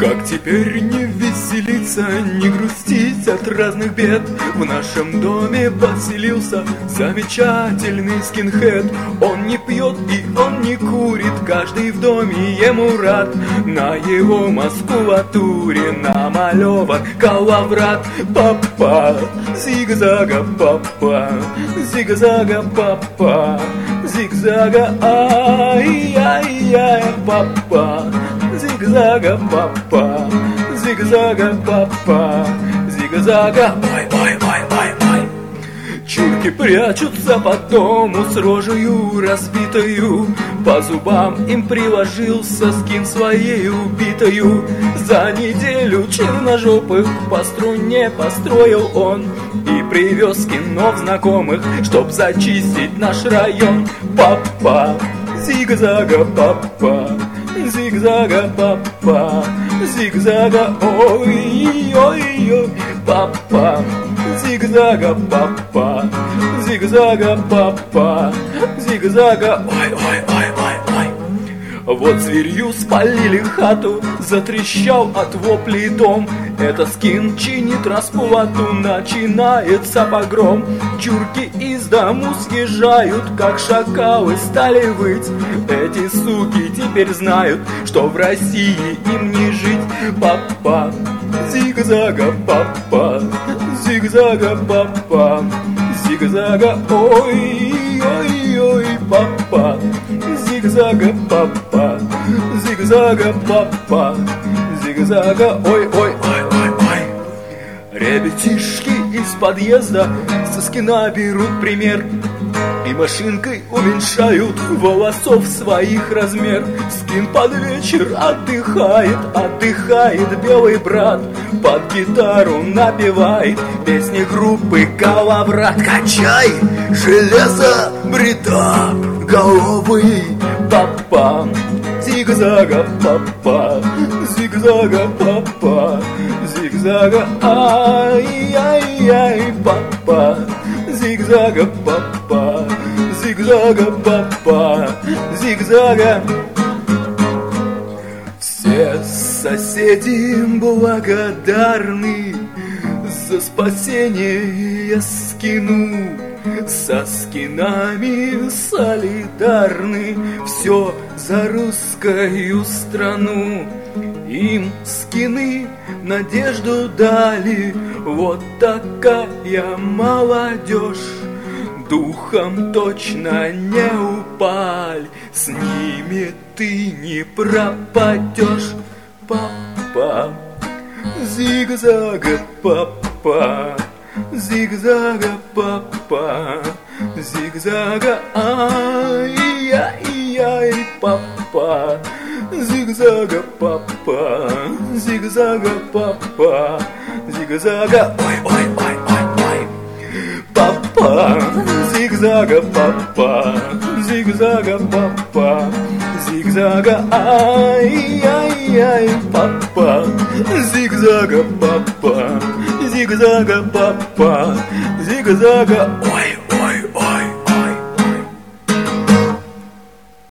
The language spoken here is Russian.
Как теперь не веселиться, не грустить от разных бед? В нашем доме поселился замечательный скинхед. Он не пьет и он не курит, каждый в доме ему рад. На его мускулатуре намалеван калаврат. Папа, зигзага, папа, зигзага, папа, зигзага, ай-яй-яй, папа, зигзага, папа, зигзага, папа, зигзага, ой-ой-ой-ой-ой. Чурки прячутся по дому с рожею разбитою, по зубам им приложился скин своей убитою. За неделю черножопых по струне построил он и привез скинов знакомых, чтоб зачистить наш район. Папа, зигзага, папа, зигзага, папа, зигзага, ой-ой-ой, папа, зигзага, папа, зигзага, папа, зигзага, ой-ой-ой-ой-ой. Вот зверью спалили хату, затрещал от воплей дом. Это скин чинит расплату, начинается погром. Чурки из дому съезжают, как шакалы стали выть. Эти суки теперь знают, что в России им не жить. Папа, зигзага, папа, зигзага, папа, зигзага, ой-ой-ой, папа, зигзага, папа, зигзага, папа, зигзага, ой-ой-ой-ой-ой. Ребятишки из подъезда со скина берут пример и машинкой уменьшают волосов своих размер. Скин под вечер отдыхает, отдыхает белый брат, под гитару напевает песни группы Калаврат. Качай, железо, брита, головы, папа, зигзага, папа, зигзага, папа, зигзага, ай-яй-яй, папа, зигзага, папа, зигзага, папа, зигзага. Все соседи благодарны за спасение скину, со скинами солидарны, все за русскую страну. Им скины надежду дали, вот такая молодежь. Духом точно не упаль, с ними ты не пропадешь. Папа, зигзага, папа, зигзага, папа, зигзага, ай-яй-яй, папа, зигзага, папа, зигзага, папа, зигзага, ой-ой-ой-ой-ой. Папа, зигзага, папа, зигзага, папа, зигзага, ай-яй-яй, папа, зигзага, папа, зигзага, папа, зигзага, ой.